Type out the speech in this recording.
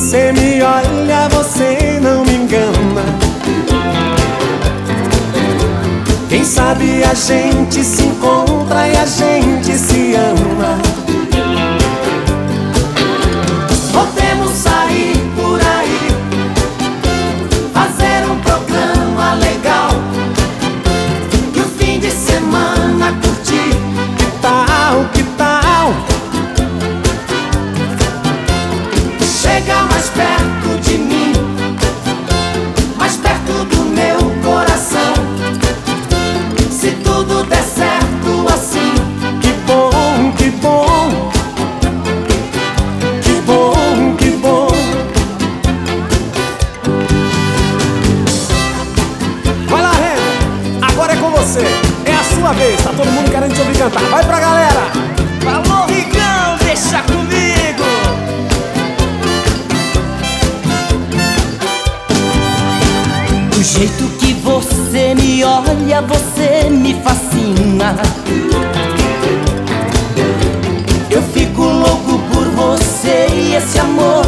você me olha, você não me engana. Quem sabe a gente se encontra e a gente se ama. Podemos sair por aí, fazer um programa legal e o fim de semana curtir. Que tal, que tal? Chega mais perto de mim, mais perto do meu coração. Se tudo der certo assim, que bom, que bom. Que bom, que bom. Vai lá, Renan, agora é com você. É a sua vez, tá todo mundo querendo te ouvir cantar. Vai pra galera. Falou, Rigão, deixa comigo. Do jeito que você me olha, você me fascina. Eu fico louco por você e esse amor